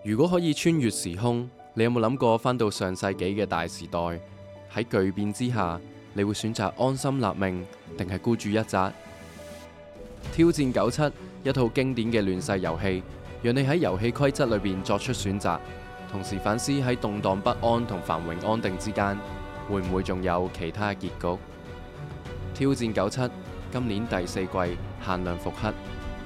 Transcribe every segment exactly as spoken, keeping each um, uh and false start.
如果可以穿越時空，你有冇諗過返到上世紀嘅大時代？喺巨變之下，你會選擇安心立命，定係孤注一擲？挑戰九七，一套經典嘅亂世遊戲，讓你喺遊戲規則裏邊作出選擇，同時反思喺動盪不安同繁榮安定之間，會唔會仲有其他結局？挑戰九七，今年第四季限量復刻。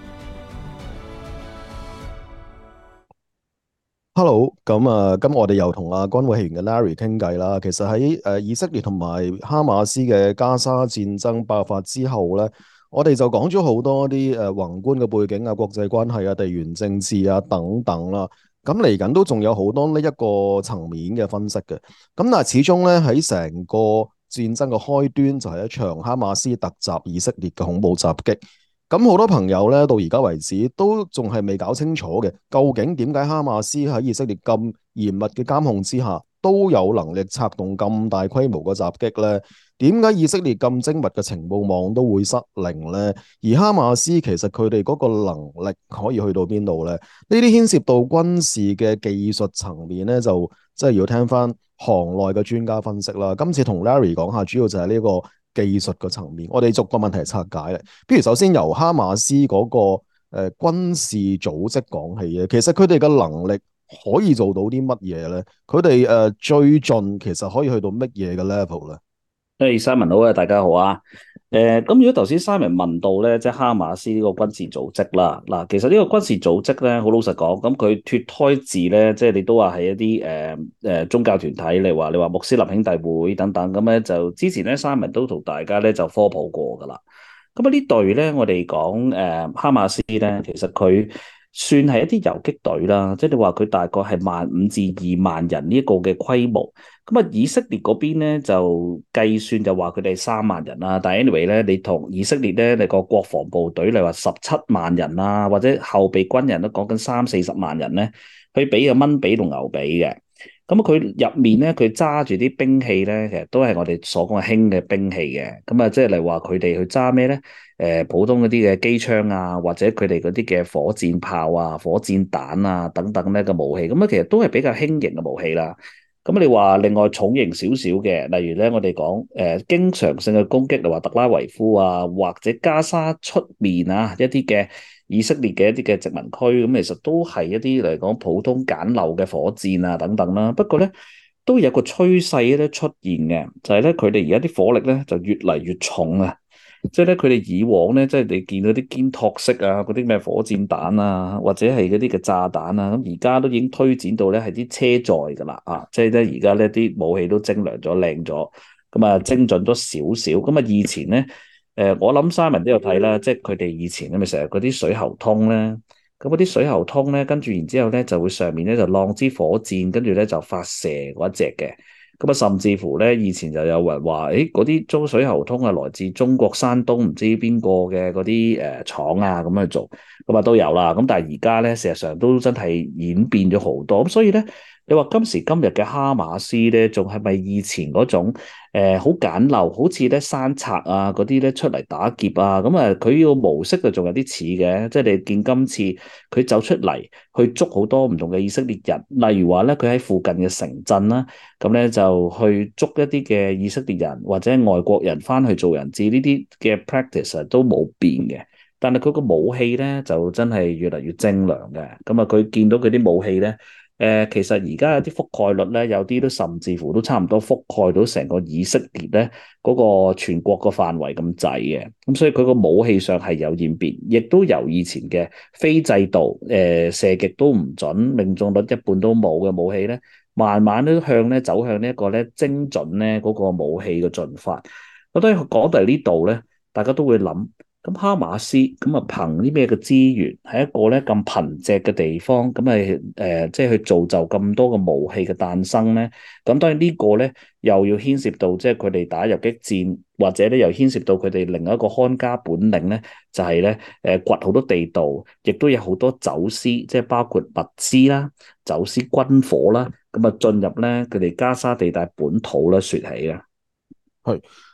Hello，咁啊，今日我哋又同阿軍會戲員嘅 Larry 傾偈啦。其實喺誒以色列同埋哈馬斯嘅加沙戰爭爆發之後咧，我哋就講咗好多啲誒宏觀嘅背景啊、國際關係啊、地緣政治啊等等啦。咁嚟緊都仲有好多呢一個層面嘅分析嘅。咁但係始終咧喺成個戰爭嘅開端就係一場哈馬斯突襲以色列嘅恐怖襲擊。咁好多朋友咧，到而家為止都仲係未搞清楚嘅，究竟點解哈馬斯喺以色列咁嚴密嘅監控之下，都有能力策動咁大規模嘅襲擊呢？點解以色列咁精密嘅情報網都會失靈呢？而哈馬斯其實佢哋嗰個能力可以去到邊度呢？呢啲牽涉到軍事嘅技術層面呢，就真係要聽翻行內嘅專家分析啦。今次同 Larry 講下，主要就係呢個技術嘅層面，我哋逐個問題拆解咧。不如首先由哈馬斯嗰、那個誒、呃、軍事組織講起嘅，其實佢哋嘅能力可以做到啲乜嘢咧？佢哋誒最盡其實可以去到乜嘢嘅 level 咧？ 誒，Simon 好啊，大家好啊。誒，咁如果頭先 Simon 問到咧，即係哈馬斯呢個軍事組織啦，嗱，其實呢個軍事組織咧，好老實講，咁佢脫胎自咧，即係你都話係一啲誒誒宗教團體，你話你話穆斯林兄弟會等等，咁咧就之前咧 Simon 都同大家咧就科普過噶啦。咁啊呢隊咧，我哋講誒哈馬斯咧，其實佢算係一啲游擊隊啦，即係你話佢大概係萬五至二萬人呢一個嘅規模。咁啊，以色列嗰邊咧就計算就話佢哋三萬人啦，但係 anyway 咧，你同以色列咧，你個國防部隊你話十七萬人啦，或者後備軍人都講緊三四十萬人咧，佢比嘅蚊比同牛比嘅。咁佢入面咧，佢揸住啲兵器咧，其實都係我哋所講嘅輕嘅兵器嘅。咁啊，即係例如話佢哋去揸咩咧？誒、呃，普通嗰啲嘅機槍啊，或者佢哋嗰啲嘅火箭炮啊、火箭彈啊等等咧嘅武器，咁啊，其實都係比較輕型嘅武器啦。咁你話另外重型少少嘅，例如咧我哋講誒經常性嘅攻擊，例如話特拉維夫啊，或者加沙出面啊一啲嘅以色列嘅一啲嘅殖民區，咁其實都係一啲嚟講普通簡陋嘅火箭啊等等啦。不過咧都有個趨勢咧出現嘅，就係咧佢哋而家啲火力咧就越嚟越重啊！即係咧，佢哋以往咧，即係你見到啲肩托式啊，嗰啲咩火箭彈啊，或者係嗰啲嘅炸彈啊，咁而家都已經推展到咧係啲車載噶啦，啊，即係咧而家呢啲武器都精良咗、靚咗，咁啊精進咗少少。咁啊以前咧，誒我諗 Simon 都有睇啦，即係佢哋以前咧咪成日嗰啲水喉通咧，咁嗰啲水喉通咧，跟住然之後咧就會上面咧就晾支火箭，跟住咧就發射嗰一隻嘅。咁啊，甚至乎咧，以前就有人話，誒，嗰啲中水喉通啊，來自中國山東唔知邊個嘅嗰啲誒廠啊，咁去做，咁啊都有啦。咁但係而家咧，事實上都真係演變咗好多。咁所以咧，你話今時今日嘅哈馬斯咧，仲係咪以前嗰種誒好簡陋，好似咧山賊啊嗰啲咧出嚟打劫啊？咁啊，佢個模式就仲有啲似嘅，即係你見今次佢走出嚟去捉好多唔同嘅以色列人，例如話咧，佢喺附近嘅城鎮啦。咁咧就去捉一啲嘅以色列人或者外國人翻去做人質，呢啲嘅 practice 都冇變嘅。但係佢個武器咧就真係越嚟越精良嘅。咁啊，佢見到佢啲武器咧，誒、呃、其實而家有啲覆蓋率咧，有啲都甚至乎都差唔多覆蓋到成個以色列咧嗰、嗰個全國個範圍咁滯嘅。咁所以佢個武器上係有演變，亦都由以前嘅非制導，誒、呃、射極都唔準，命中率一半都冇嘅武器咧。慢慢都向咧走向呢一個咧精準咧嗰個武器嘅進發。我覺得講到呢度咧，大家都會諗，咁哈馬斯咁啊憑啲咩嘅資源喺一個咧咁貧瘠嘅地方，咁係誒即係去造就咁多嘅武器嘅誕生咧？咁當然呢個咧又要牽涉到即係佢哋打游擊戰，或者咧又牽涉到佢哋另一個看家本領咧，就係咧誒掘好多地道，亦都有好多走私，即係包括物資啦、走私軍火啦。咁啊，進入咧佢哋加沙地帶本土咧，説起啊， 係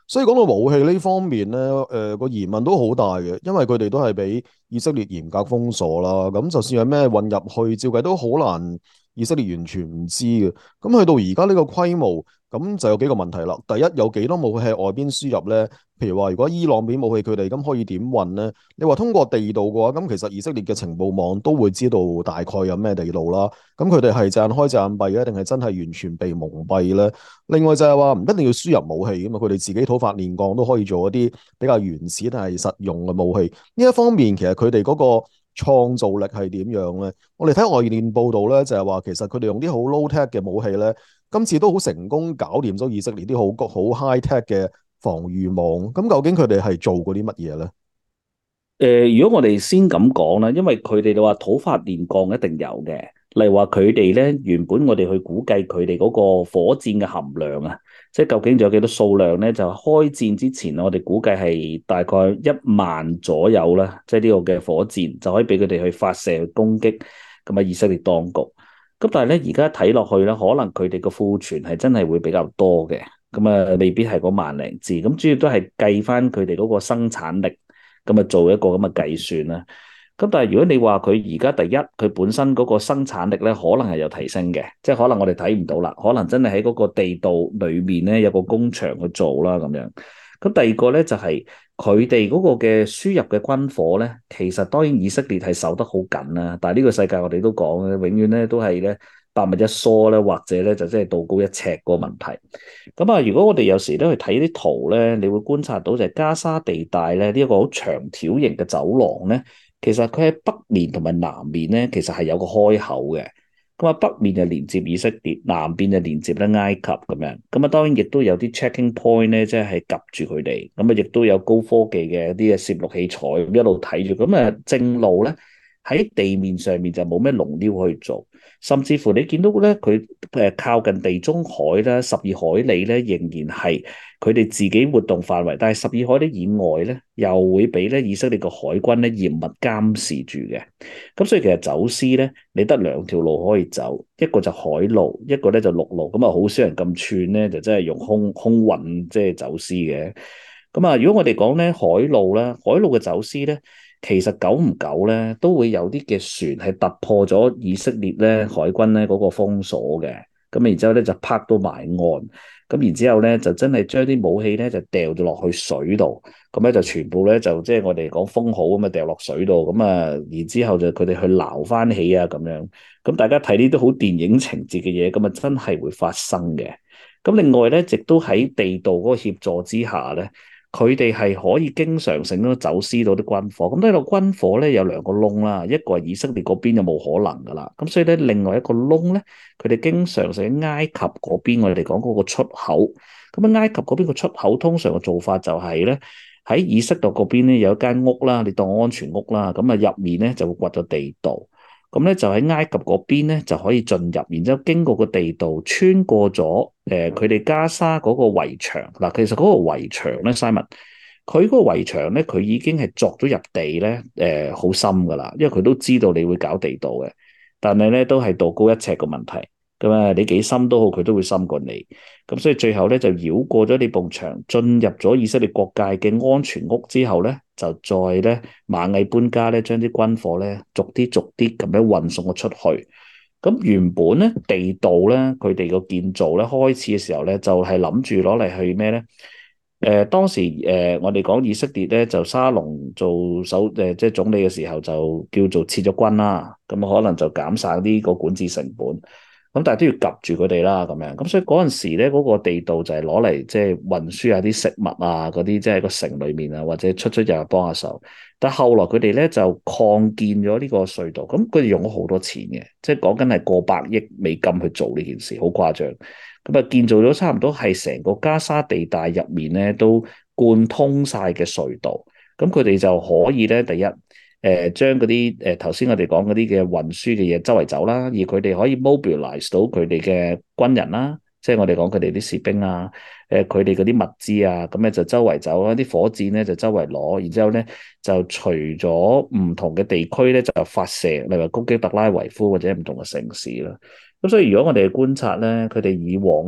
所以講到武器呢方面咧，誒、呃、個疑問都好大嘅，因為佢哋都係俾以色列嚴格封鎖啦。咁就算有咩運入去，照計都好難，以色列完全唔知嘅。咁去到而家呢個規模，咁就有幾個問題啦。第一，有幾多武器係外邊輸入呢？譬如話，如果伊朗俾武器佢哋，咁可以點運呢？你話通過地道嘅話，咁其實以色列嘅情報網都會知道大概有咩地道啦。咁佢哋係隻眼開隻眼閉咧，定係真係完全被蒙蔽呢？另外就係話唔一定要輸入武器噶嘛，佢哋自己討伐煉鋼都可以做一啲比較原始但係實用嘅武器。呢一方面，其實佢哋嗰個創造力係點樣呢？我哋睇外電報道咧，就係話其實佢哋用啲好 low tech 嘅武器咧，今次都好成功搞掂咗以色列啲好好 high tech 嘅防禦網。咁究竟佢哋係做過啲乜嘢咧？ 誒、呃，如果我哋先咁講啦，因為佢哋就話土法煉鋼一定有嘅，例如話佢哋咧原本我哋去估計佢哋嗰個火箭嘅含量啊，即係究竟仲有幾多數量咧？就開戰之前，我哋估計係大概一萬左右啦，即係呢個嘅火箭就可以俾佢哋去發射去攻擊咁啊以色列當局。咁但係咧而家睇落去咧，可能佢哋個庫存係真係會比較多嘅，咁啊未必係嗰萬零支，咁主要都係計翻佢哋嗰個生產力。咁啊，做一個咁嘅計算啦。咁但係如果你話佢而家第一，佢本身嗰個生產力咧，可能係有提升嘅，即係可能我哋睇唔到啦，可能真係喺嗰個地道裏面咧有個工場去做啦咁樣。咁第二個咧就係佢哋嗰個嘅輸入嘅軍火咧，其實當然以色列係守得好緊啦，但係呢個世界我哋都講咧，永遠咧都係咧百密一疏咧，或者咧就即係道高一尺個問題。咁啊，如果我哋有時都去睇啲圖咧，你會觀察到就係加沙地帶咧呢一個好長條形嘅走廊咧，其實佢喺北面同埋南面咧，其實係有個開口嘅。咁啊，北面就連接以色列，南邊就連接咧埃及咁樣。咁啊，當然亦都有啲 checking point 咧，即係係夾住佢哋。咁啊，亦都有高科技嘅一啲嘅攝錄器材一路睇住。咁啊，正路咧喺地面上面就冇咩龍雕去做。甚至乎你見到咧，佢誒靠近地中海咧，十二海里咧，仍然係佢哋自己活動範圍。但係十二海里以外咧，又會俾咧以色列個海軍咧嚴密監視住嘅。咁所以其實走私咧，你得兩條路可以走，一個就海路，一個咧就陸路。咁啊，好少人咁串咧，就真係用空空運即係走私嘅。咁啊，如果我哋講咧海路咧，海路嘅走私咧。其實久唔久咧，都會有啲嘅船係突破咗以色列咧海軍咧嗰個封鎖嘅，咁然之後咧就泊到埋岸，咁然之後咧就真係將啲武器咧就掉咗落去水度，咁咧就全部咧就即係我哋講封好咁啊掉落水度，咁啊然之後就佢哋去撈翻起啊咁樣，咁大家睇呢啲好電影情節嘅嘢，咁啊真係會發生嘅。咁另外咧，亦都喺地道嗰個協助之下咧。佢哋係可以經常性都走私到啲軍火，咁呢個軍火咧有兩個窿啦，一個係以色列嗰邊就冇可能噶啦，咁所以咧另外一個窿咧，佢哋經常性喺埃及嗰邊，我哋講嗰個出口，咁喺埃及嗰邊個出口通常嘅做法就係咧喺以色列嗰邊咧有一間屋啦，你當安全屋啦，咁啊入面咧就會掘咗地道。咁咧就喺埃及嗰邊咧就可以進入，然之後經過個地道，穿過咗誒佢哋加沙嗰個圍牆。嗱，其實嗰個圍牆咧，Simon，佢嗰個圍牆咧，佢已經係鑿咗入地咧，誒好深噶啦，因為佢都知道你會搞地道嘅，但係咧都係道高一尺個問題。咁啊，你幾深都好，佢都會深過你。咁所以最後咧就繞過咗呢埲牆，進入咗以色列國界嘅安全屋之後咧，就再咧螞蟻搬家咧，將啲軍火咧逐啲逐啲咁樣運送咗出去。咁原本咧地道咧，佢哋個建造咧開始嘅時候咧，就係諗住攞嚟去咩咧？誒、呃、當時誒、呃、我哋講以色列咧，就沙龍做首誒、呃、即係總理嘅時候，就叫做撤咗軍啦。咁可能就減省啲個管治成本。咁但係都要夾住佢哋啦，咁樣咁所以嗰陣時咧，嗰、那個地道就係攞嚟即係運輸下啲食物啊，嗰啲即係個城裏面啊，或者出出入入幫下手。但係後來佢哋咧就擴建咗呢個隧道，咁佢哋用咗好多錢嘅，即係講緊係過百億美金去做呢件事，好誇張。咁啊，建造咗差唔多係成個加沙地帶入面咧都貫通晒嘅隧道，咁佢哋就可以咧第一。誒將嗰啲誒頭先我哋講嗰啲嘅運輸嘅嘢周圍走啦，而佢哋可以 mobilize 到佢哋嘅軍人啦，即係我哋講佢哋啲士兵啊，誒佢哋嗰啲物資啊，咁咧就周圍走啦，啲火箭咧就周圍攞，然之後咧就除咗唔同嘅地區咧就發射，例如攻擊特拉維夫或者唔同嘅城市啦。咁所以如果我哋觀察咧，佢哋以往啊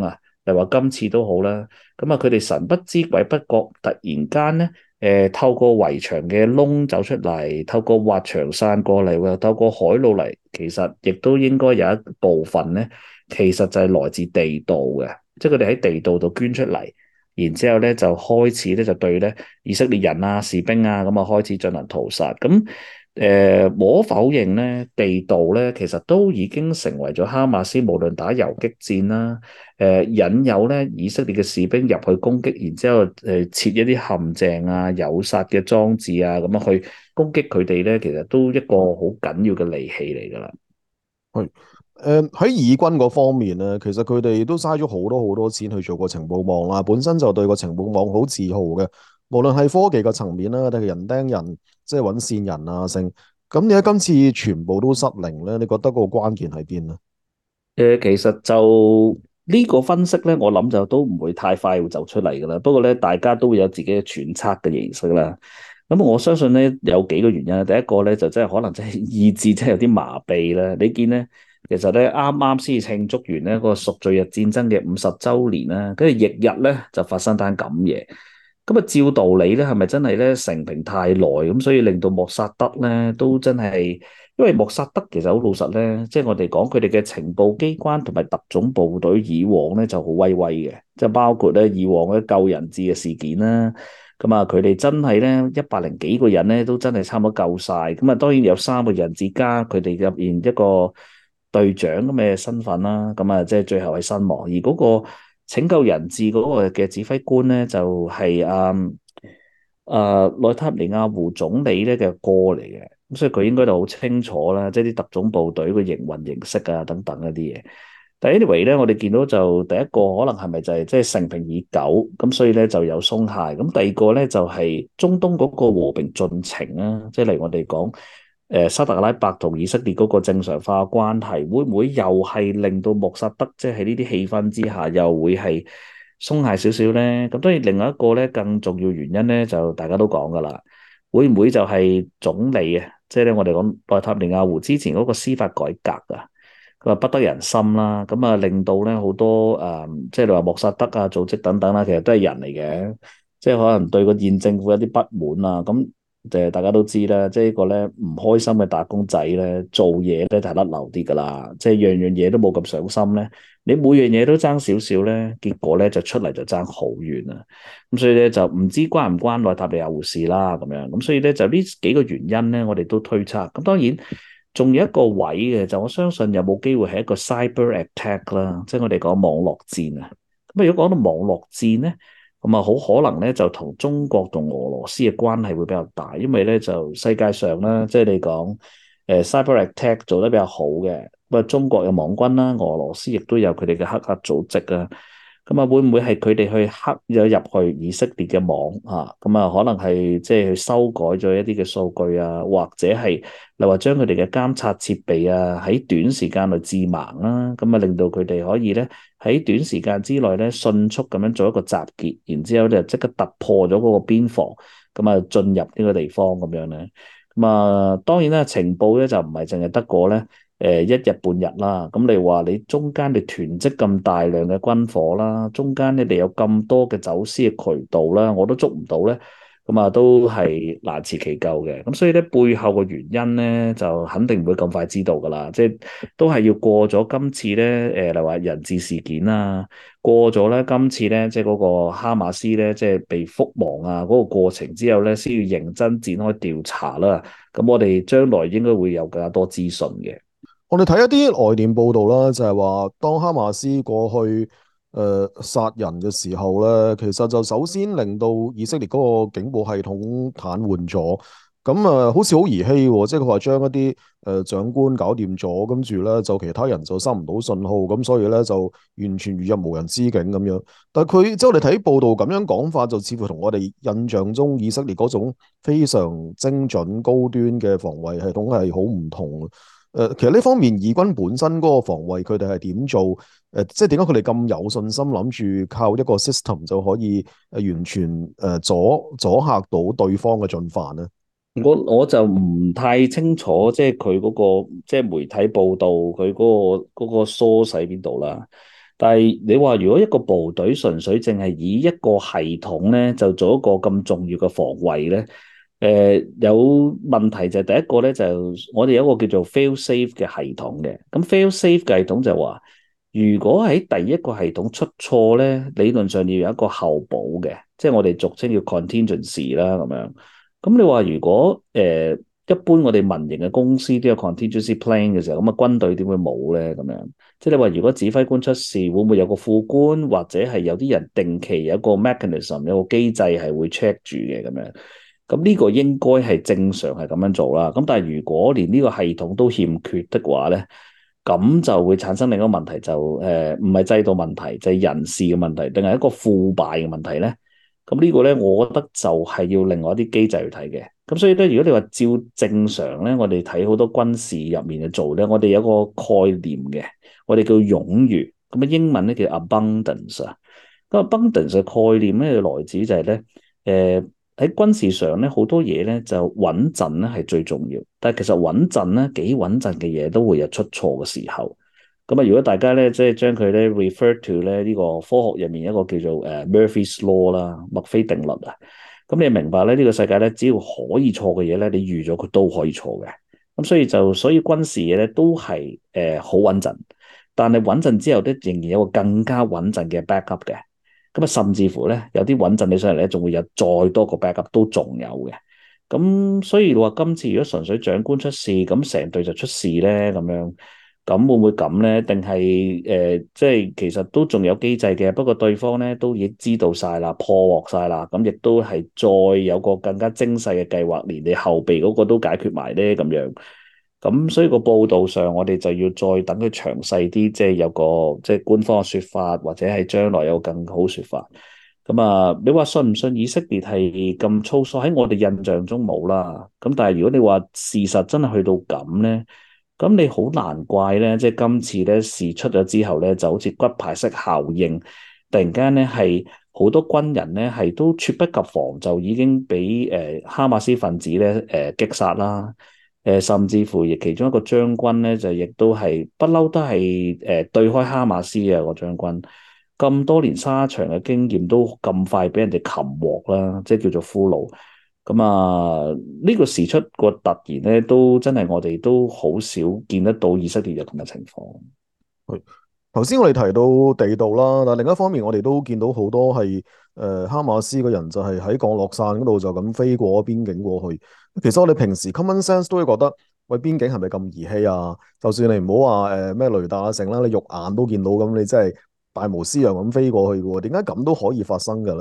例如話今次都好啦，咁啊佢哋神不知鬼不覺，突然間咧，誒透過圍牆嘅窿走出嚟，透過滑牆散過嚟，又透過海路嚟，其實亦都應該有一部分咧，其實就係來自地道嘅，即係佢哋喺地道度捐出嚟。然之後咧就開始咧就對咧以色列人啊士兵啊咁啊開始進行屠殺。咁誒無可否認咧，地道咧其實都已經成為咗哈馬斯無論打游擊戰啦，誒、呃、引誘咧以色列嘅士兵入去攻擊，然之後誒設一啲陷阱啊、誘殺嘅裝置啊，咁樣去攻擊佢哋咧，其實都一個好緊要嘅利器嚟㗎啦。 係誒喺以軍嗰方面咧，其實佢哋都嘥咗好多好多錢去做個情報網啦，本身就對個情報網好自豪嘅，無論係科技嘅層面啦，定係人盯人，即係揾線人啊，剩咁點解今次全部都失靈咧？你覺得個關鍵喺邊咧？ 誒，其實就呢個分析咧，我諗就都唔會太快會走出嚟噶啦。不過咧，大家都會有自己嘅揣測嘅形式啦。咁我相信咧有幾個原因。第一個咧就真係可能真係意志真係有啲麻痹啦。你見咧，其實咧啱啱先至慶祝完呢個贖罪日戰爭嘅五十週年啦，跟住翌日咧就發生單咁嘢。咁啊，照道理咧，係咪真係咧成平太耐咁，所以令到莫薩德咧都真係，因為莫薩德其實好老實咧，即係我哋講佢哋嘅情報機關同埋特種部隊以往咧就好威威嘅，即係包括咧以往嘅救人質嘅事件啦，咁啊佢哋真係咧一百零幾個人咧都真係差唔多救晒，咁啊當然有三個人質加佢哋入面一個隊長咁嘅身份啦，咁啊即係最後係身亡，而嗰個拯救人質嗰個嘅指揮官咧，就係啊啊內塔尼亞胡總理咧嘅哥嚟嘅，咁所以佢應該就好清楚啦，即係啲特種部隊嘅營運形式啊等等一啲嘢。但係 anyway 咧，我哋見到就第一個可能係咪就係即係成平已久，咁所以咧就有鬆懈。咁第二個咧就係、是、中東嗰個和平進程啊，即係例如我哋講。誒沙特阿拉伯同以色列嗰個正常化關係，會唔會又係令到莫薩德即係喺呢啲氣氛之下，又會係鬆懈少少咧？咁當然另外一個咧更重要原因咧，就大家都講噶啦，會唔會就係總理啊？即係咧我哋講內塔尼亞胡之前嗰個司法改革啊，佢話不得人心啦，咁啊令到咧好多誒、呃，即係你話莫薩德啊組織等等啦，其實都係人嚟嘅，即係可能對個現政府有啲不滿啊，咁。誒，大家都知啦，即係呢個咧唔開心嘅打工仔咧，做嘢咧就係甩漏啲噶啦，即係樣樣嘢都冇咁上心咧，你每樣嘢都爭少少咧，結果咧就出嚟就爭好遠啦。咁所以咧就唔知關唔關內塔尼亞胡事啦，咁樣咁所以咧就呢幾個原因咧，我哋都推測。咁當然仲有一個位嘅，就我相信有冇機會係一個 cyber attack 啦，即係我哋講網絡戰啊。咁如果講到網絡戰咧？咁啊，好可能咧就同中國同俄羅斯嘅關係會比較大，因為咧就世界上啦，即係你講誒 cyber attack 做得比較好嘅，咁啊中國有網軍啦，俄羅斯亦都有佢哋嘅黑客組織啊。咁啊，會唔會係佢哋去黑咗入去以色列嘅網啊？咁啊，可能係即係去修改咗一啲嘅數據啊，或者係例如話將佢哋嘅監察設備啊喺短時間內致盲啦，咁啊令到佢哋可以咧喺短時間之內咧迅速咁樣做一個集結，然之後就即刻突破咗嗰個邊防，咁啊進入呢個地方咁樣咧。咁啊，當然啦，情報咧就唔係淨係得個咧。誒一日半日啦，咁你話你中間你囤積咁大量嘅軍火啦，中間你哋有咁多嘅走私嘅渠道啦，我都捉唔到咧，咁啊都係難辭其咎嘅。咁所以咧背後嘅原因咧就肯定唔會咁快知道噶啦，即係都係要過咗今次咧誒，例如話人質事件啊，過咗咧今次咧即係嗰個哈馬斯咧即係被覆亡啊嗰個過程之後咧，先要認真展開調查啦。咁我哋將來應該會有更加多資訊嘅。 我哋睇一啲外電報道啦，就係話當哈馬斯過去誒、呃、殺人嘅時候咧，其實就首先令到以色列嗰個警報系統癱瘓咗。咁啊、呃，好似好兒戲喎，即係佢話將一啲誒、呃、長官搞掂咗，跟住咧就其他人就收唔到信號，咁所以咧就完全如入無人之境咁樣。但係佢即係我哋睇報道咁樣講法，就似乎同我哋印象中以色列嗰種非常精準高端嘅防衛系統係好唔同。誒、呃，其實呢方面，以軍本身嗰個防衛，佢哋係點做？誒、呃，即係點解佢哋咁有信心，諗住靠一個 system 就可以誒完全誒、呃、阻阻嚇到對方嘅進犯呢？ 我我就唔太清楚，即係佢嗰個即係媒體報道佢嗰個嗰個 source 喺邊度啦。 但係你話如果一個部隊純粹淨係以一個系統咧，就做一個咁重要嘅防衛咧，誒、呃、有問題就係第一個咧，就我哋有一個叫做 fail safe 嘅系統嘅。咁 fail safe 嘅系統就話，如果喺第一個系統出錯咧，理論上要有一個後補嘅，即係我哋俗稱叫 contingency 啦咁樣。咁你話如果誒、呃、一般我哋民營嘅公司都有 contingency plan 嘅時候，咁啊軍隊點會冇咧咁樣？即係你話如果指揮官出事，會唔會有個副官或者係有啲人定期有一個 mechanism 有個機制係會 check 住嘅咁樣？咁呢個應該係正常係咁樣做啦。咁但係如果連呢個系統都欠缺的話咧，咁就會產生另一個問題，就誒唔係制度問題，就係、是、人事嘅問題，定係一個腐敗嘅問題咧？咁呢個咧，我覺得就係要另外一啲機制去睇嘅。咁所以咧，如果你話照正常咧，我哋睇好多軍事入面去做咧，我哋有個概念嘅，我哋叫冗餘。咁啊，英文咧叫 abundance 啊。咁 abundance 嘅概念咧，來自就係咧，誒喺軍事上咧，好多嘢咧就穩陣咧係最重要。但係其實穩陣咧，幾穩陣嘅嘢都會有出錯嘅時候。咁啊，如果大家咧即係將佢咧 refer to 咧呢個科學入面一個叫做誒 Murphy's Law 啦，墨菲定律啊，咁你明白咧呢個世界咧，只要可以錯嘅嘢咧，你預咗佢都可以錯嘅。咁所以就所以軍事嘢咧都係誒好穩陣，但係穩陣之後咧仍然有個更加穩陣嘅 backup 嘅。咁啊，甚至乎咧有啲穩陣起上嚟咧，仲會有再多個 backup 都仲有嘅。咁所以話今次如果純粹長官出事，咁成隊就出事咧咁樣。咁會唔會咁咧？定係誒，即係其實都仲有機制嘅。不過對方咧都已經知道晒啦，破獲晒啦。咁亦都係再有個更加精細嘅計劃，連你後備嗰個都解決埋咧咁樣。咁所以個報道上，我哋就要再等佢詳細啲，即係有個即係官方嘅説法，或者係將來有更好説法。咁啊，你話信唔信以色列係咁粗疏？喺我哋印象中冇啦。咁但係如果你話事實真係去到咁咧？咁你好難怪咧，即係今次咧事出咗之後咧，就好似骨牌式效應，突然間咧係好多軍人咧係都猝不及防，就已經俾誒、呃、哈馬斯分子咧誒、呃、擊殺啦。誒、呃、甚至乎亦其中一個將軍咧就亦都係不嬲都係誒、呃、對開哈馬斯嘅個將軍，咁多年沙場嘅經驗都咁快俾人哋擒獲啦，即係叫做俘虜。咁啊，呢個時出個突然咧，都真係我哋都好少見得到以色列有咁嘅情況。 係頭先我哋提到地道啦，但另一方面我哋都見到好多係誒、呃、哈馬斯嘅人就係喺降落傘嗰度就咁飛過邊境過去。其實我哋平時 common sense 都會覺得，喂，邊境係咪咁兒戲啊？就算你唔好話誒咩雷達啊成啦，你肉眼都見到咁，你真係大模斯樣咁飛過去嘅喎，點解咁都可以發生嘅咧？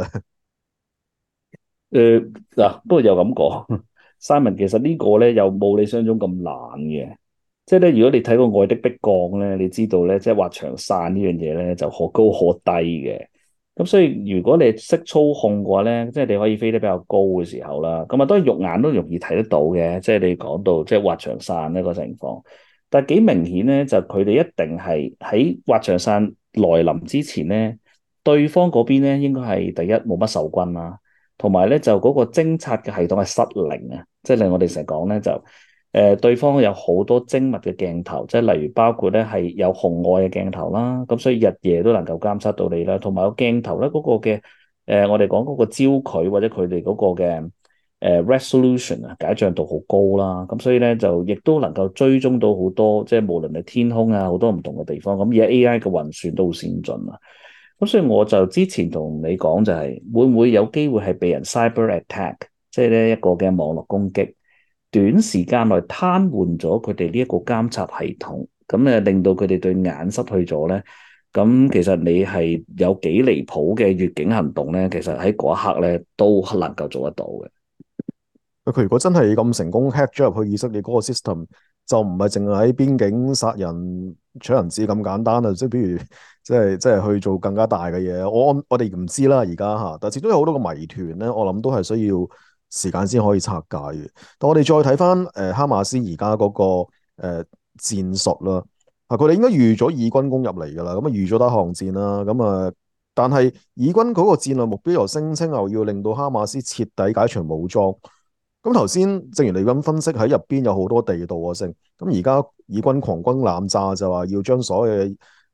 誒嗱，不過又咁講，Simon 其實呢個咧又冇你想像中咁難嘅。即係咧，如果你睇過《愛的迫降》咧，你知道咧，即係滑翔傘呢樣嘢咧就可高可低嘅。咁所以如果你識操控嘅話咧，即係你可以飛得比較高嘅時候啦。咁啊，當然肉眼都容易睇得到嘅。即係你講到即係滑翔傘呢個情況，但係幾明顯咧，就佢哋一定係喺滑翔傘來臨之前咧，對方嗰邊咧應該係第一冇乜守軍啦。同埋咧就嗰個偵察嘅系統係失靈啊，即係令我哋成日講咧就誒、呃、對方有好多精密嘅鏡頭，即係例如包括咧係有紅外嘅鏡頭啦，咁所以日夜都能夠監測到你啦，同埋個鏡頭咧嗰、嗰個嘅誒、呃、我哋講嗰個焦距或者佢哋嗰個嘅誒、呃、resolution 啊解像度好高啦，咁所以咧就亦都能夠追蹤到好多即係無論係天空啊好多唔同嘅地方，咁而家 A I 嘅運算都好先進啊。咁所以我就之前同你講就係會唔會有機會係被人 cyber attack，即係咧一個嘅網絡攻擊，短時間內癱瘓咗佢哋呢一個監察系統，咁誒令到佢哋對眼失去咗咧。咁其實你係有幾離譜嘅越境行動咧，其實喺嗰一刻咧都能夠做得到嘅。 佢如果真係咁成功 hack 咗入去以色列嗰個 system，就唔係淨係喺邊境殺人搶人質咁簡單啦，即係比如即係即係去做更加大嘅嘢。我我哋唔知啦而家嚇，但係始終有好多個謎團咧，我諗都係需要時間先可以拆解嘅。但我哋再睇翻誒哈馬斯而家嗰個誒、呃、戰術啦，啊佢哋應該預咗以軍攻入嚟㗎啦，咁啊預咗打巷戰啦，咁啊但係以軍嗰個戰略目標又聲稱又要令到哈馬斯徹底解除武裝。咁頭先，正如你咁分析，喺入邊有好多地道啊，剩咁而家以軍狂轟濫炸就話要將所有嘅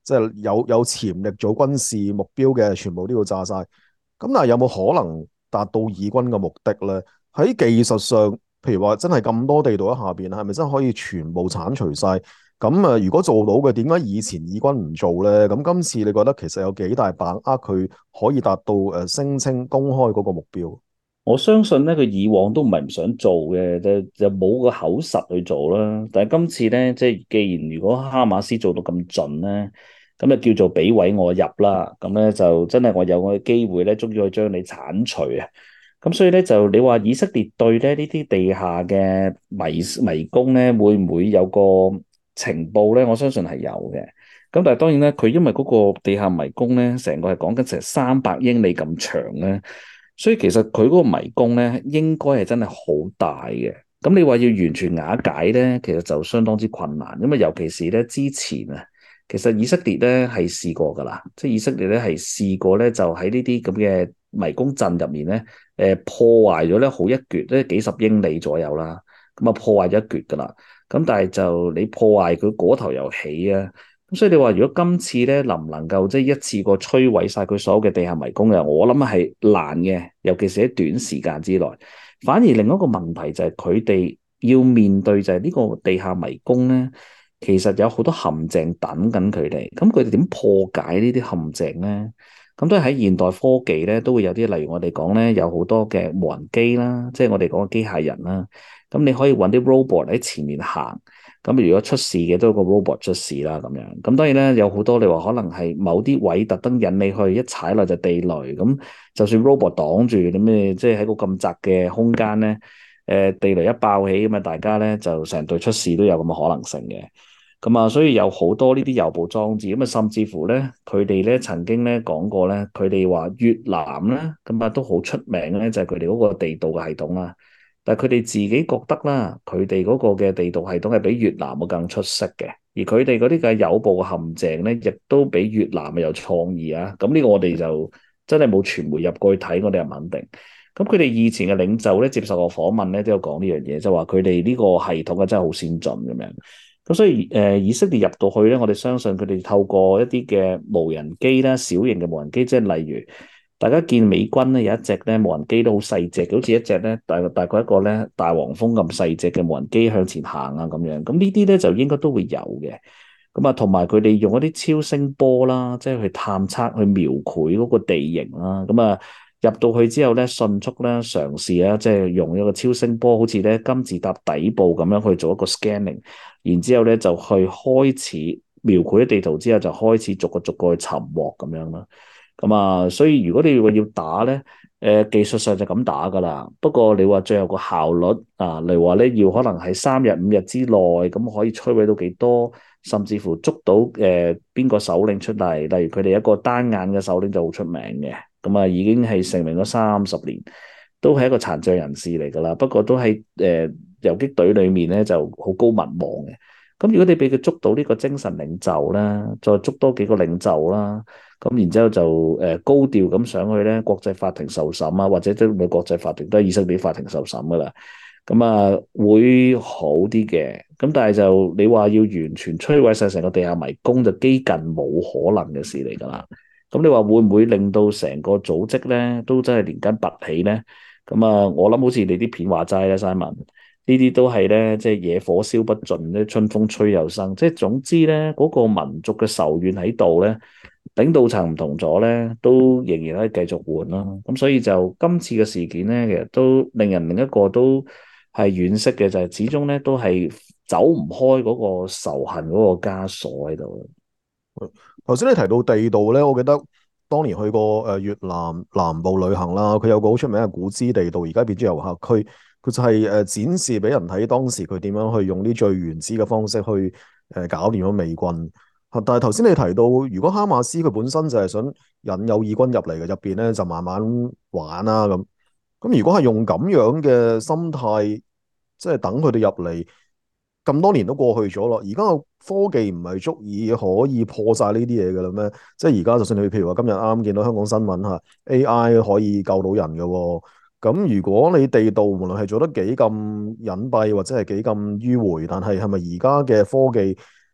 即係有有潛力做軍事目標嘅，全部都要炸晒。咁但係有冇可能達到以軍嘅目的咧？喺技術上，譬如話真係咁多地道喺下邊，係咪真係可以全部剷除晒？咁啊，如果做到嘅，點解以前以軍唔做咧？咁今次你覺得其實有幾大把握佢可以達到誒聲稱公開嗰個目標？ 我相信咧，佢以往都唔係唔想做嘅，就就冇個口實去做啦。但係今次咧，即係既然如果哈馬斯做到咁盡咧，咁就叫做俾位我入啦。咁咧就真係我有我嘅機會咧，終於可以將你剷除啊！咁所以咧就你話以色列對咧呢啲地下嘅迷迷宮咧，會唔會有個情報咧？我相信係有嘅。咁但係當然咧，佢因為嗰個地下迷宮咧，成個係講緊成三百英里咁長咧。所以其實佢嗰個迷宮咧，應該係真係好大嘅。咁你話要完全瓦解咧，其實就相當之困難。因為尤其是咧之前啊，其實以色列咧係試過噶啦，即係以色列咧係試過咧，就喺呢啲咁嘅迷宮陣入面咧，誒破壞咗咧好一橛咧幾十英里左右啦。咁啊破壞咗一橛噶啦。咁但係就你破壞佢嗰頭又起啊。咁所以你話如果今次咧能唔能夠即係一次過摧毀晒佢所有嘅地下迷宮嘅，我諗係難嘅，尤其是喺短時間之內。反而另一個問題就係佢哋要面對就係呢個地下迷宮咧，其實有好多陷阱等緊佢哋。咁佢哋點破解呢啲陷阱咧？咁都係喺現代科技咧都會有啲，例如我哋講咧有好多嘅無人機啦，即係我哋講嘅機械人啦。咁你可以揾啲 robot 喺前面行。咁如果出事嘅都有個 robot 出事啦，咁樣。咁當然咧，有好多你話可能係某啲位特登引你去，一踩落就地雷。咁就算 robot 擋住，咁你即係喺個咁窄嘅空間咧，誒、呃、地雷一爆起咁啊，大家咧就成隊出事都有咁嘅可能性嘅。咁啊，所以有好多呢啲誘捕裝置，咁啊，甚至乎咧，佢哋咧曾經咧講過咧，佢哋話越南咧，咁啊都好出名咧，就係佢哋嗰個地道嘅系統啦。但係佢哋自己覺得啦，佢哋嗰個嘅地道系統係比越南嘅更出色嘅，而佢哋嗰啲嘅誘捕陷阱咧，亦都比越南有創意啊！咁呢個我哋就真係冇傳媒入過去睇，我哋又唔肯定。咁佢哋以前嘅領袖咧接受過訪問咧，都有講呢樣嘢，就話佢哋呢個系統啊真係好先進咁樣。咁所以誒、呃，以色列入到去咧，我哋相信佢哋透過一啲嘅無人機啦，小型嘅無人機，即係例如。大家見美軍咧有一隻咧無人機都好細隻，好似一隻咧大大概一個咧大黃蜂咁細隻嘅無人機向前行啊咁樣。咁呢啲咧就應該都會有嘅。咁啊，同埋佢哋用一啲超聲波啦，即係去探測、去描繪嗰個地形啦。咁啊，入到去之後咧，迅速咧嘗試啊，即係用一個超聲波，好似咧金字塔底部咁樣去做一個 scanning，然之後咧就去開始描繪啲地圖之後，就開始逐個逐個去尋獲咁樣啦。咁啊，所以如果你話要打咧，誒、呃、技術上就咁打噶啦。不過你話最後個效率啊，例如話咧要可能係三日五日之內，咁可以摧毀到幾多，甚至乎捉到誒邊、呃、個首領出嚟。例如佢哋一個單眼嘅首領就好出名嘅，咁啊已經係成名咗三十年，都係一個殘障人士嚟噶啦。不過都喺誒、呃、游擊隊裏面咧就好高民望嘅。咁如果你俾佢捉到呢個精神領袖啦，再捉多幾個領袖啦。咁然之後就誒高調咁上去咧，國際法庭受審啊，或者都唔係國際法庭，都係以色列法庭受審噶啦。咁啊會好啲嘅。咁但係就你話要完全摧毀晒成個地下迷宮，就幾近冇可能嘅事嚟噶啦。咁你話會唔會令到成個組織咧都真係連根拔起咧？咁啊，我諗好似你啲片話齋咧，Simon，呢啲都係咧，即係野火燒不盡咧，春風吹又生。即係總之咧，嗰個民族嘅仇怨喺度咧。領導層唔同咗咧，都仍然可以繼續換啦。咁所以就今次嘅事件咧，其實都令人另一個都係惋惜嘅，就係、是、始終咧都係走唔開嗰個仇恨嗰個枷鎖喺度。 頭先你提到地道咧，我記得當年去過誒越南南部旅行啦，佢有個好出名嘅古芝地道，而家變咗遊客區。佢就係誒展示俾人睇當時佢點樣去用啲最原始嘅方式去誒搞掂咗美軍。但係頭先你提到，如果哈馬斯佢本身就係想引誘以軍入嚟嘅，入邊咧就慢慢玩啦咁。咁如果係用咁樣嘅心態，即係等佢哋入嚟，咁多年都過去咗咯。而家個科技唔係足以可以破晒呢啲嘢嘅啦咩？即係而家就算你譬如話今日啱啱見到香港新聞嚇，A I 可以救到人嘅喎。咁如果你地道無論係做得幾咁隱蔽或者係幾咁迂迴，但係係咪而家嘅科技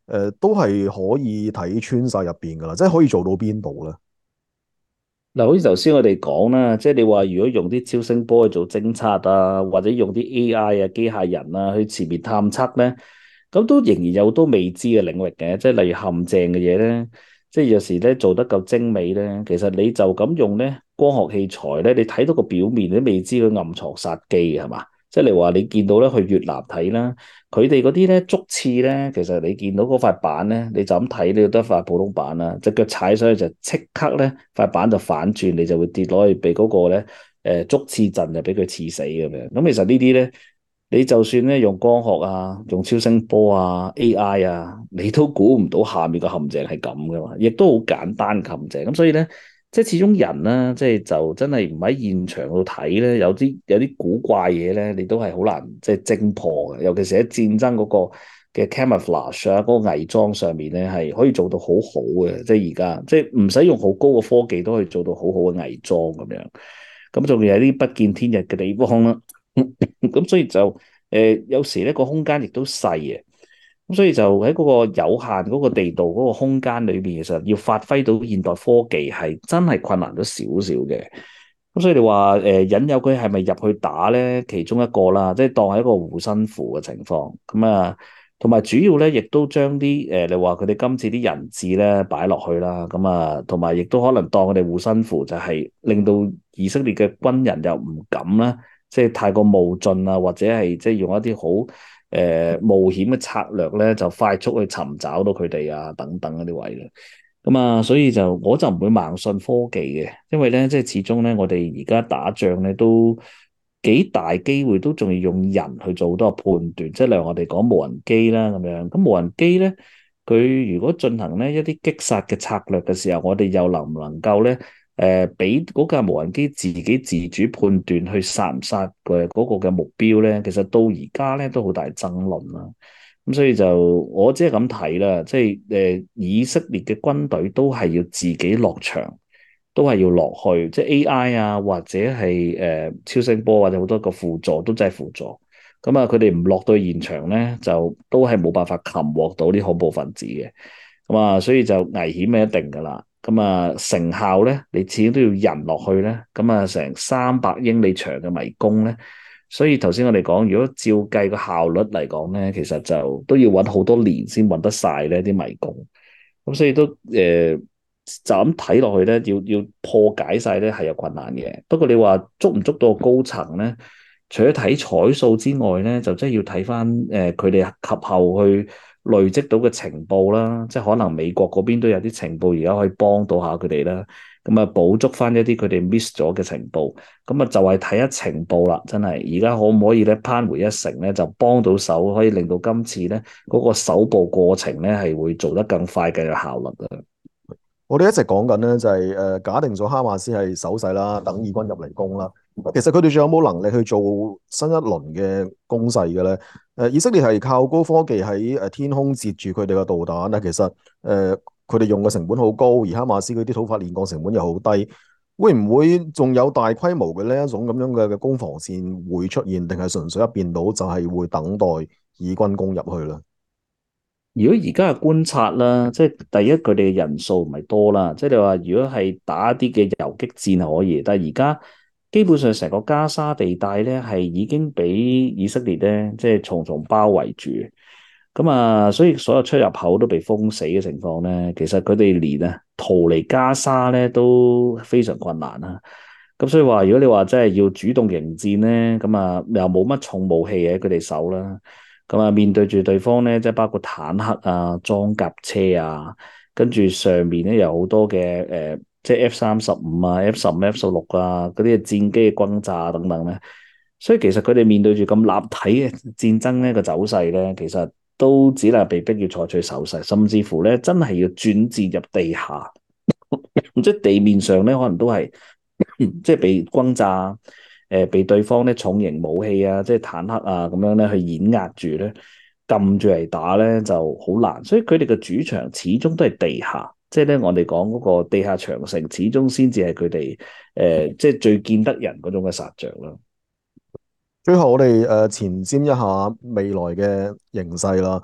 誒都係可以睇穿晒入邊噶啦，即係可以做到邊度咧？ 嗱，好似頭先我哋講啦，即係你話如果用啲超聲波去做偵測啊，或者用啲 A I 啊、機械人啊去前面探測咧，咁都仍然有好多未知嘅領域嘅，即係例如陷阱嘅嘢咧，即係有時咧做得夠精美咧，其實你就咁用咧光學器材咧，你睇到個表面你都未知佢暗藏殺機嘅係嘛？即係你話你見到咧去越南睇啦。佢哋嗰啲咧觸刺咧，其實你見到嗰塊板咧，你就咁睇，你得塊普通板啦，隻腳踩上去就即刻咧塊板就反轉，你就會跌落去俾嗰個咧誒觸刺陣就俾佢刺死咁樣。咁其實呢啲咧，你就算咧用光學啊、用超聲波啊、A I 啊，你都估唔到下面個陷阱係咁噶嘛，亦都好簡單嘅陷阱。咁所以咧。即係始終人啦，即係就真係唔喺現場度睇咧，有啲有啲古怪嘢咧，你都係好難即係偵破嘅。尤其是喺戰爭嗰個嘅 camouflage 啊，嗰個偽裝上面咧，係可以做到好好嘅。即係而家即係唔使用好高嘅科技都可以做到好好嘅偽裝咁樣。咁仲要喺啲不見天日嘅地方啦。咁所以就誒、呃、有時咧個空間亦都細嘅。咁所以就喺嗰個有限嗰個地道嗰個空間裏邊，其實要發揮到現代科技係真係困難咗少少嘅。咁所以你話誒、呃、引誘佢係咪入去打咧？其中一個啦，即係當係一個護身符嘅情況。咁啊，同埋主要咧，亦都將啲誒你話佢哋今次啲人質咧擺落去啦。咁啊，同埋亦都可能當佢哋護身符，就係令到以色列嘅軍人又唔敢啦，即係太過冒進啊，或者係即係用一啲好。誒、呃、冒險嘅策略咧，就快速去尋找到佢哋啊，等等嗰啲位啦。咁啊，所以就我就唔會盲信科技嘅，因為咧，即係始終咧，我哋而家打仗咧都幾大機會都仲要用人去做好多判斷，即係例如我哋講無人機啦咁樣。咁無人機咧，佢如果進行咧一啲擊殺嘅策略嘅時候，我哋又能唔能夠咧？誒，俾嗰架無人機自己自主判斷去殺唔殺嘅嗰個嘅目標咧，其實到而家咧都好大爭論啦。咁所以就我只係咁睇啦，即係誒以色列嘅軍隊都係要自己落場，都係要落去，即係 A I 啊，或者係誒、呃、超聲波或者好多個輔助都真係輔助。咁啊，佢哋唔落到現場咧，就都係冇辦法擒獲到啲恐怖分子嘅。咁啊，所以就危險係一定噶啦。咁啊，成效咧，你始終都要人落去咧。咁啊，成三百英里長嘅迷宮咧，所以頭先我哋講，如果照計個效率嚟講咧，其實就都要揾好多年先揾得晒呢啲迷宮。咁所以都誒、呃，就咁睇落去咧，要要破解晒咧係有困難嘅。不過你話捉唔捉到個高層咧，除咗睇彩數之外咧，就真係要睇翻誒佢哋及後去。累積到嘅情報啦，即係可能美國嗰邊都有啲情報，而家可以幫到下佢哋啦。咁啊，補足翻一啲佢哋 miss 咗嘅情報。咁啊，就係睇一情報啦，真係而家可唔可以咧扳回一城咧，就幫到手，可以令到今次咧嗰個搜捕過程咧係會做得更快嘅效率啊！ 我哋一直講緊咧，就係誒假定咗哈馬斯係守勢啦，等以軍入嚟攻啦。其實佢哋仲有冇能力去做新一輪嘅攻勢嘅咧？誒，以色列係靠高科技喺誒天空截住佢哋嘅導彈咧。其實誒佢哋用嘅成本好高，而哈馬斯嗰啲土法煉鋼成本又好低。會唔會仲有大規模嘅呢一種咁樣嘅嘅攻防線會出現，定係純粹一邊倒就係會等待以軍攻入去咧？ 如果而家嘅觀察啦，即係第一佢哋嘅人數唔係多啦，即係你話如果係打一啲嘅游擊戰係可以，但係而家基本上成個加沙地帶咧係已經俾以色列咧即係重重包圍住，咁啊，所以所有出入口都被封死嘅情況咧，其實佢哋連啊逃離加沙咧都非常困難啦。咁所以話如果你話真係要主動迎戰咧，咁啊又冇乜重武器喺佢哋手啦。咁啊，面對住對方咧，即係包括坦克啊、裝甲車啊，跟住上面咧有好多嘅誒、呃，即係 F 三十五啊、F 十五、F 十六啊嗰啲戰機嘅轟炸等等咧，所以其實佢哋面對住咁立體嘅戰爭咧個走勢咧，其實都只係被逼要採取守勢，甚至乎咧真係要轉戰入地下，即係地面上咧可能都係即係被轟炸。誒、呃，被對方咧重型武器啊，即係坦克啊咁樣咧去碾壓住咧，撳住嚟打咧就好難，所以佢哋嘅主場始終都係地下，即係咧我哋講嗰個地下長城，始終先至係佢哋誒即係最見得人嗰種嘅殺着啦。 最後我哋誒前瞻一下未來嘅形勢啦。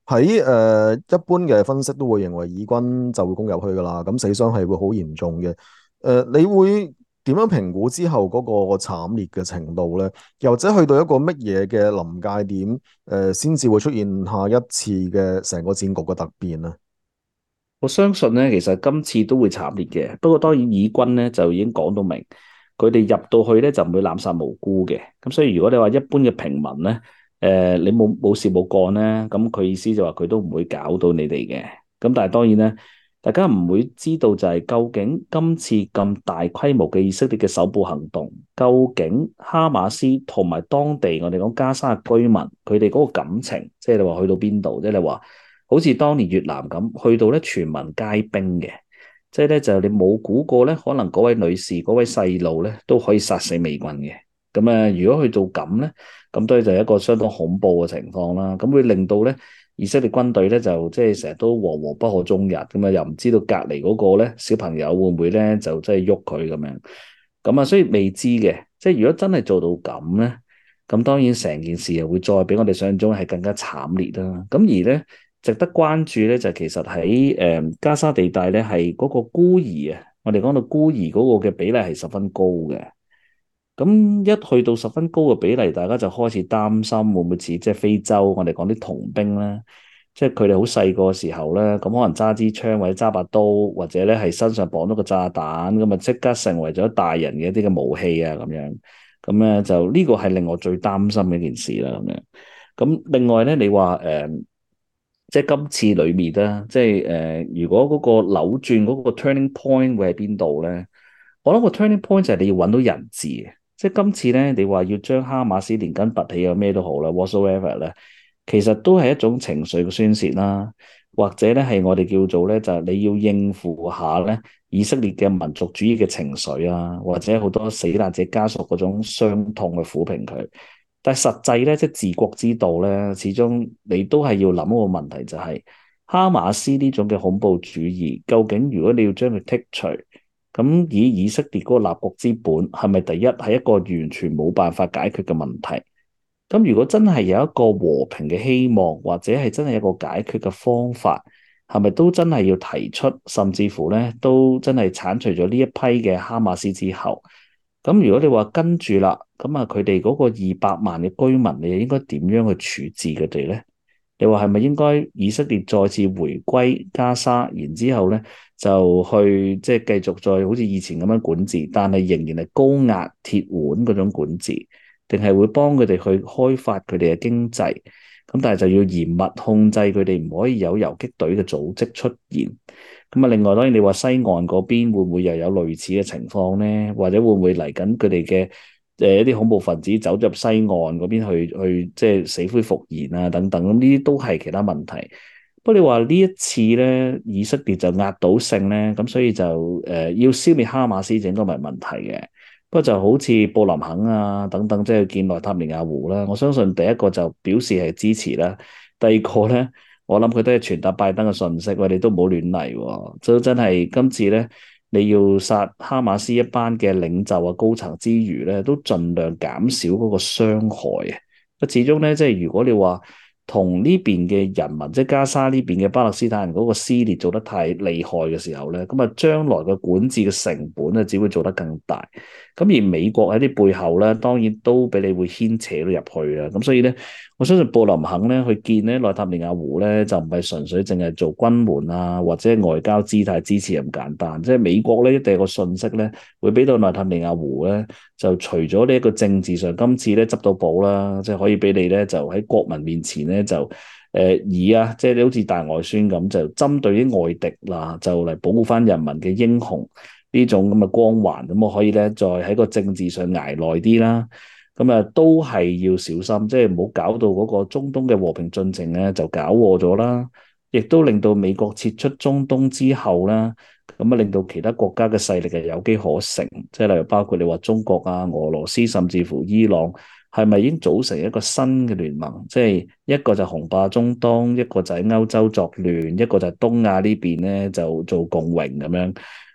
喺誒、呃、一般嘅分析都會認為以軍就會攻入去噶啦，咁死傷係會好嚴重嘅。誒、呃，你會點樣評估之後嗰個慘烈嘅程度咧？又或者去到一個乜嘢嘅臨界點，誒先至會出現下一次嘅成個戰局嘅突變咧？ 我相信咧，其實今次都會慘烈嘅。不過當然，以軍咧就已經講到明，佢哋入到去咧就唔會濫殺無辜嘅。咁所以如果你話一般嘅平民咧，誒、你冇冇事冇幹咧，咁佢意思就話佢都唔會搞到你哋嘅。咁但係當然咧，大家唔會知道就係究竟今次咁大規模嘅以色列嘅搜捕行動，究竟哈馬斯同埋當地我哋講加沙嘅居民，佢哋嗰個感情，即係你話去到邊度，即係你話。好似當年越南咁，去到咧全民皆兵嘅，即係咧就你冇估過咧，可能嗰位女士、嗰位細路咧都可以殺死美軍嘅。咁啊，如果去到咁咧，咁當然就係一個相當恐怖嘅情況啦。咁會令到咧以色列軍隊咧就即係成日都惶惶不可終日，咁啊又唔知道隔離嗰個咧小朋友會唔會咧就即係喐佢咁樣。咁啊，所以未知嘅，即係如果真係做到咁咧，咁當然成件事又會再比我哋想象中係更加慘烈啦。咁而咧。值得關注咧，就其實喺誒加沙地帶咧，係嗰個孤兒啊，我哋講到孤兒嗰個嘅比例係十分高嘅。咁一去到十分高嘅比例，大家就開始擔心會唔會似即係非洲，我哋講啲童兵咧，即係佢哋好細個時候咧，咁可能揸支槍或者揸把刀，或者咧係身上綁咗個炸彈，咁啊即刻成為咗大人嘅一啲嘅武器啊咁樣。咁咧就呢個係令我最擔心嘅一件事啦咁樣。咁另外咧，你話誒？呃即係今次裏面咧，即係誒、呃，如果嗰個扭轉嗰個 turning point 會喺邊度咧？我諗個 turning point 就係你要揾到人質嘅。即係今次咧，你話要將哈馬斯連根拔起有咩都好啦，whatsoever 咧，其實都係一種情緒嘅宣泄啦，或者咧係我哋叫做咧就係、是、你要應付下咧以色列嘅民族主義嘅情緒啊，或者好多死難者家屬嗰種傷痛去撫平佢。但係實際咧，即係治國之道咧，始終你都係要諗一個問題，就係哈馬斯呢種嘅恐怖主義，究竟如果你要將佢剔除，咁以以色列嗰個立國之本，係咪第一係一個完全冇辦法解決嘅問題？咁如果真係有一個和平嘅希望，或者係真係一個解決嘅方法，係咪都真係要提出，甚至乎咧都真係剷除咗呢一批嘅哈馬斯之後？咁如果你話跟住啦，咁啊佢哋嗰個二百萬嘅居民，你又應該點樣去處置佢哋咧？你話係咪應該以色列再次回歸加沙，然之後咧就去即係繼續再好似以前咁樣管治，但係仍然係高壓鐵腕嗰種管治，定係會幫佢哋去開發佢哋嘅經濟？咁但係就要嚴密控制佢哋，唔可以有游擊隊嘅組織出現。咁啊，另外當然你話西岸嗰邊會唔會又有類似嘅情況咧？或者會唔會嚟緊佢哋嘅誒一啲恐怖分子走入西岸嗰邊去去即係死灰復燃啊等等？咁呢啲都係其他問題。不過你話呢一次咧，以色列就壓倒性咧，咁所以就誒、呃、要消滅哈馬斯，整個唔係問題嘅。不過就好似布林肯啊等等，即係見內塔尼亞胡啦，我相信第一個就表示係支持啦，第二個咧。我諗佢都係傳達拜登嘅訊息，喂，你都唔好亂嚟喎。就真係今次咧，你要殺哈馬斯一班嘅領袖啊、高層之餘咧，都盡量減少嗰個傷害啊。始終咧，即係如果你話同呢邊嘅人民，即係加沙呢邊嘅巴勒斯坦人嗰個撕裂做得太厲害嘅時候咧，咁啊將來嘅管治嘅成本啊，只會做得更大。咁而美國喺啲背後咧，當然都俾你會牽扯到入去啦。咁所以咧。我相信布林肯咧去見咧內塔尼亞胡咧，就唔係純粹淨係做軍援啊，或者外交姿態支持咁簡單。即係美國咧一定有個訊息咧，會俾到內塔尼亞胡咧，就除咗呢一個政治上今次咧執到寶啦，即係可以俾你咧就喺國民面前咧就誒、呃、以啊，即係你好似大外宣咁，就針對啲外敵嗱，就嚟保護翻人民嘅英雄呢種咁嘅光環，咁我可以咧再喺個政治上捱耐啲啦。咁啊，都係要小心，即係唔好搞到嗰個中東嘅和平進程咧，就搞禍咗啦。亦都令到美國撤出中東之後啦，咁啊令到其他國家嘅勢力係有機可乘，即係例如包括你話中國啊、俄羅斯，甚至乎伊朗，係咪已經組成一個新嘅聯盟？即係一個就雄霸中東，一個就喺歐洲作亂，一個就係東亞呢邊咧就做共榮咁樣。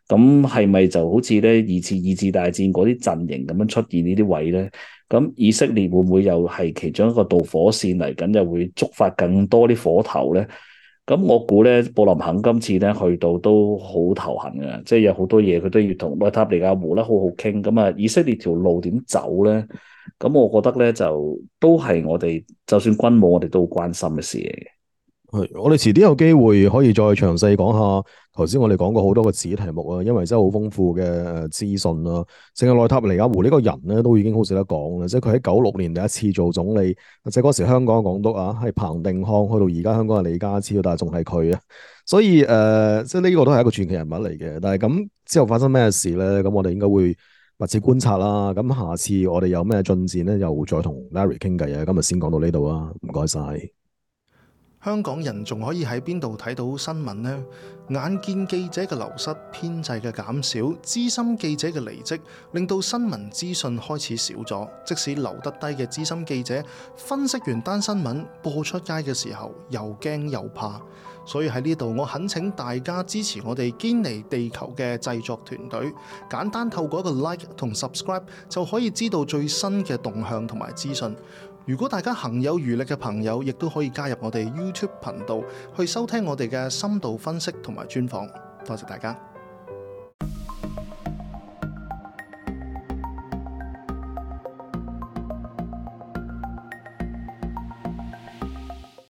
咁係咪就好似咧二次二次大戰嗰啲陣營咁樣出現呢啲位咧？咁以色列會唔會又係其中一個導火線嚟緊，又會觸發更多啲火頭咧？咁我估咧，布林肯今次咧去到都好頭痕嘅，即係有好多嘢佢都要同內塔尼亞胡咧好好傾。咁啊，以色列條路點走咧？咁我覺得咧就都係我哋就算軍武，我哋都好關心嘅事嚟嘅。 係，我哋遲啲有機會可以再詳細講下頭先我哋講過好多個子題目啊，因為真係好豐富嘅誒資訊啦。淨係內塔尼亞胡呢個人咧，都已經好值得講啦。即係佢喺九六年第一次做總理，即係嗰時香港嘅港督啊，係彭定康，去到而家香港係李家超，但係仲係佢啊。所以誒、呃，即係呢個都係一個傳奇人物嚟嘅。但係咁之後發生咩事咧？咁我哋應該會密切觀察啦。咁下次我哋有咩進展咧，又再同 Larry 傾偈啊。今日先講到呢度啊，唔該晒。 香港人仲可以喺邊度睇到新聞呢？眼見記者嘅流失、編制嘅減少、資深記者嘅離職，令到新聞資訊開始少咗。即使留得低嘅資深記者，分析完單新聞播出街嘅時候，又驚又怕。所以喺呢度，我懇請大家支持我哋堅尼地球嘅製作團隊，簡單透過一個 like 同 subscribe 就可以知道最新嘅動向同埋資訊。如果大家行有餘力嘅朋友，亦都可以加入我哋 YouTube 頻道去收聽我哋嘅深度分析同埋專訪。多謝大家。